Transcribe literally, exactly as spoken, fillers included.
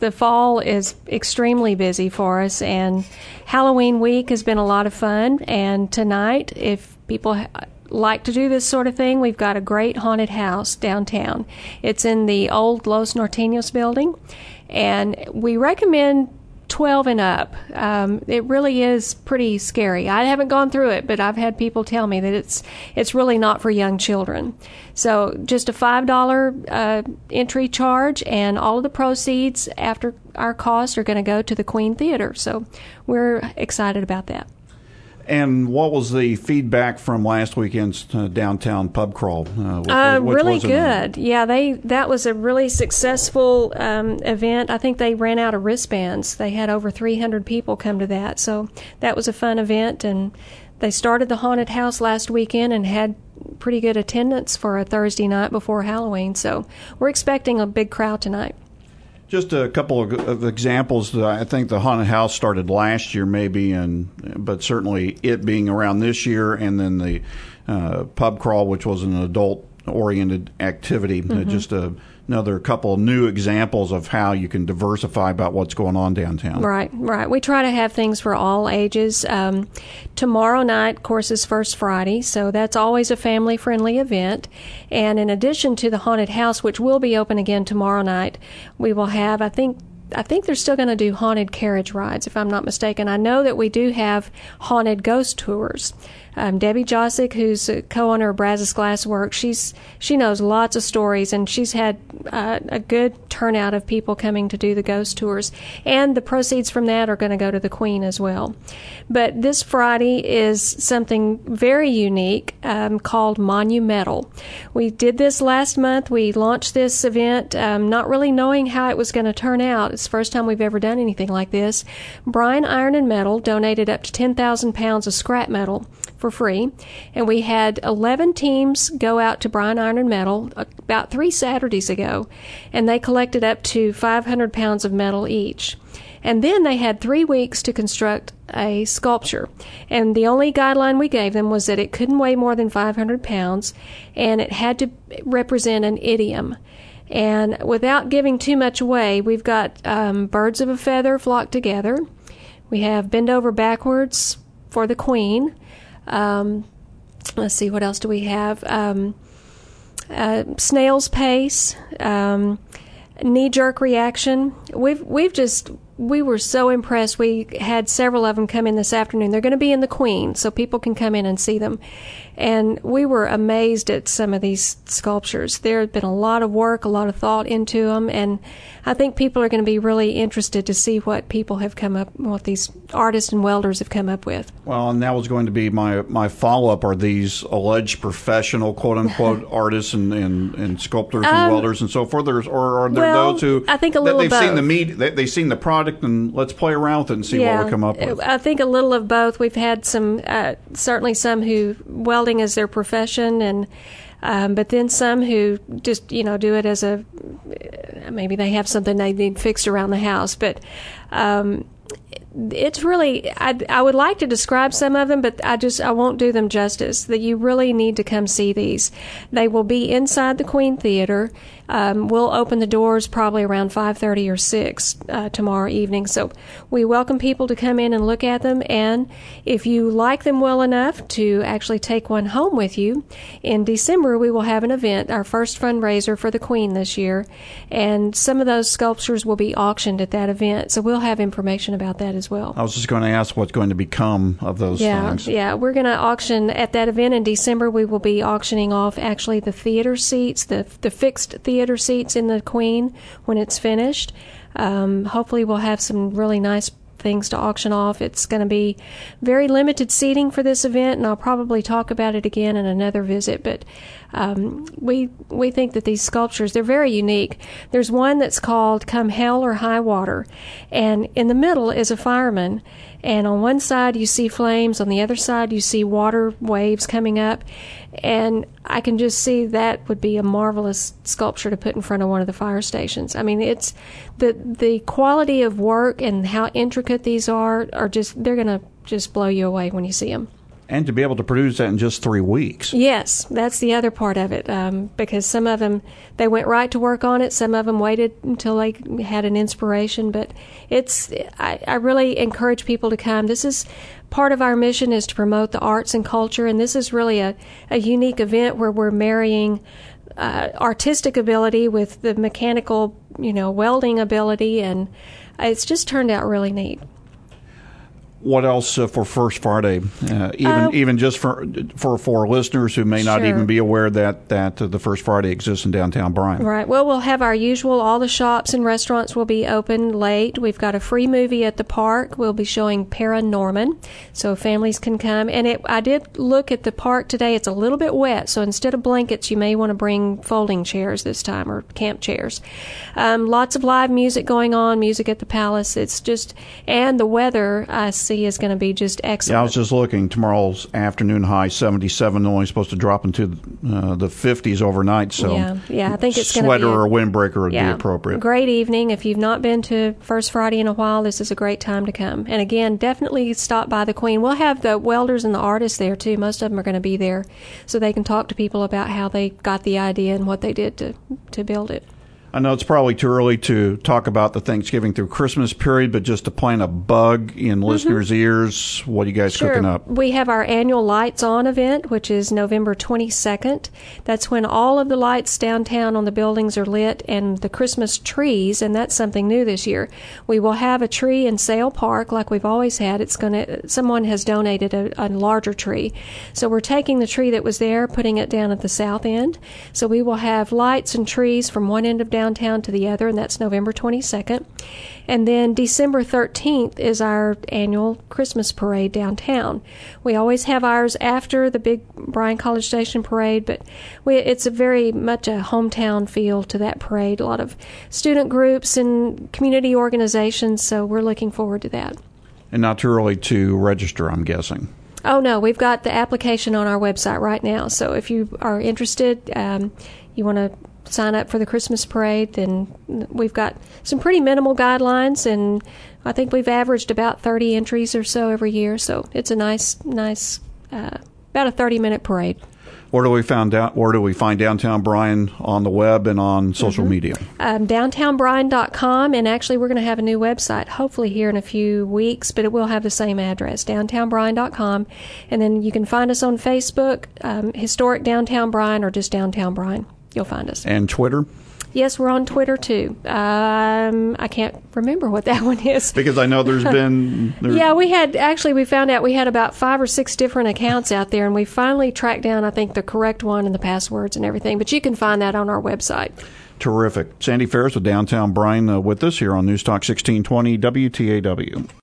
the fall is extremely busy for us, and Halloween week has been a lot of fun. And tonight, if people ha- like to do this sort of thing, we've got a great haunted house downtown. It's in the old Los Norteños building, and we recommend twelve and up. Um, it really is pretty scary. I haven't gone through it, but I've had people tell me that it's it's really not for young children. So just a five dollar uh, entry charge, and all of the proceeds after our costs are going to go to the Queen Theater. So we're excited about that. And what was the feedback from last weekend's uh, downtown pub crawl? Uh, which, uh, which really was good. Yeah, they that was a really successful um, event. I think they ran out of wristbands. They had over three hundred people come to that. So that was a fun event. And they started the haunted house last weekend and had pretty good attendance for a Thursday night before Halloween. So we're expecting a big crowd tonight. Just a couple of, of examples. I think the haunted house started last year, maybe, and but certainly it being around this year, and then the uh, pub crawl, which was an adult-oriented activity. Mm-hmm. Uh, just a, another couple of new examples of how you can diversify about what's going on downtown. Right, right. We try to have things for all ages. Um, tomorrow night, of course, is First Friday, so that's always a family-friendly event. And in addition to the haunted house, which will be open again tomorrow night, we will have, I think, I think they're still going to do haunted carriage rides, if I'm not mistaken. I know that we do have haunted ghost tours. Um, Debbie Josick, who's a co-owner of Brazos Glass Works, she's she knows lots of stories, and she's had uh, a good turnout of people coming to do the ghost tours. And the proceeds from that are going to go to the Queen as well. But this Friday is something very unique um, called Monumental. We did this last month. We launched this event um, not really knowing how it was going to turn out. It's the first time we've ever done anything like this. Bryan Iron and Metal donated up to ten thousand pounds of scrap metal for free, and we had eleven teams go out to Bryan Iron and Metal about three Saturdays ago, and they collected up to five hundred pounds of metal each. And then they had three weeks to construct a sculpture, and the only guideline we gave them was that it couldn't weigh more than five hundred pounds, and it had to represent an idiom. And without giving too much away, we've got um, birds of a feather flock together. We have bend over backwards for the Queen. Um, let's see, what else do we have? Um, uh, snail's pace, um, knee-jerk reaction. We've we've just we were so impressed. We had several of them come in this afternoon. They're going to be in the Queen, so people can come in and see them. And we were amazed at some of these sculptures. There had been a lot of work, a lot of thought into them, and I think people are going to be really interested to see what people have come up, what these artists and welders have come up with. Well, and that was going to be my my follow-up. Are these alleged professional, quote-unquote, artists and, and, and sculptors and um, welders and so forth, or, or are there well, those who I think a little they've of both. seen the meat, they, they've seen the product, and let's play around with it and see yeah, what we come up with? I think a little of both. We've had some, uh, certainly some who welding as their profession, and um, but then some who just, you know, do it as a, maybe they have something they need fixed around the house. But um, it's really, I, I would like to describe some of them, but I just, I won't do them justice. That you really need to come see these. They will be inside the Queen Theater. Um, we'll open the doors probably around five thirty or six uh, tomorrow evening. So we welcome people to come in and look at them. And if you like them well enough to actually take one home with you, in December we will have an event, our first fundraiser for the Queen this year. And some of those sculptures will be auctioned at that event. So we'll have information about that as well. I was just going to ask what's going to become of those yeah, things. Yeah, we're going to auction at that event in December. We will be auctioning off actually the theater seats, the the fixed theater theater seats in the Queen when it's finished. Um, hopefully we'll have some really nice things to auction off. It's going to be very limited seating for this event, and I'll probably talk about it again in another visit. But um, we we think that these sculptures, they're very unique. There's one that's called Come Hell or High Water, and in the middle is a fireman, and on one side you see flames, on the other side you see water waves coming up, and I can just see that would be a marvelous sculpture to put in front of one of the fire stations. I mean, it's the the quality of work and how intricate these are are just, they're going to just blow you away when you see them. And to be able to produce that in just three weeks. Yes, that's the other part of it, um, because some of them, they went right to work on it. Some of them waited until they had an inspiration. But it's, I, I really encourage people to come. This is part of our mission, is to promote the arts and culture, and this is really a, a unique event where we're marrying uh, artistic ability with the mechanical, you know, welding ability, and it's just turned out really neat. What else uh, for First Friday? Uh, even uh, even just for for for listeners who may not sure. even be aware that that uh, the First Friday exists in downtown Bryan. Right. Well, we'll have our usual. All the shops and restaurants will be open late. We've got a free movie at the park. We'll be showing Paranorman, so families can come. And it, I did look at the park today. It's a little bit wet, so instead of blankets, you may want to bring folding chairs this time, or camp chairs. Um, lots of live music going on. Music at the Palace. It's just, and the weather I see is going to be just excellent. Yeah, I was just looking. Tomorrow's afternoon high seventy-seven, only supposed to drop into uh, the fifties overnight. So yeah, yeah, I think it's going to be sweater or windbreaker would yeah, be appropriate. Great evening. If you've not been to First Friday in a while, this is a great time to come. And again, definitely stop by the Queen. We'll have the welders and the artists there too. Most of them are going to be there, so they can talk to people about how they got the idea and what they did to to build it. I know it's probably too early to talk about the Thanksgiving through Christmas period, but just to plant a bug in mm-hmm. listeners' ears, what are you guys sure. cooking up? We have our annual Lights On event, which is November twenty-second. That's when all of the lights downtown on the buildings are lit, and the Christmas trees, and that's something new this year. We will have a tree in Sale Park like we've always had. It's going to, someone has donated a, a larger tree. So we're taking the tree that was there, putting it down at the south end. So we will have lights and trees from one end of downtown downtown to the other, and that's November twenty-second. And then December thirteenth is our annual Christmas parade downtown. We always have ours after the big Bryan College Station parade, but we, it's a very much a hometown feel to that parade. A lot of student groups and community organizations, so we're looking forward to that. And not too early to register, I'm guessing. Oh, no, we've got the application on our website right now. So if you are interested, um, you want to sign up for the Christmas parade, then we've got some pretty minimal guidelines, and I think we've averaged about thirty entries or so every year. So it's a nice, nice, uh, about a thirty-minute parade. Where do we find out? Where do we find Downtown Bryan on the web and on social mm-hmm. media? Um, downtown bryan dot com, and actually we're going to have a new website hopefully here in a few weeks, but it will have the same address, downtown bryan dot com, and then you can find us on Facebook, um, Historic Downtown Bryan, or just Downtown Bryan. You'll find us. And Twitter? Yes, we're on Twitter too. Um, I can't remember what that one is. Because I know there's been... There's yeah, we had, actually we found out we had about five or six different accounts out there, and we finally tracked down, I think, the correct one and the passwords and everything. But you can find that on our website. Terrific. Sandy Ferris with Downtown Bryan uh, with us here on News Talk sixteen twenty W T A W.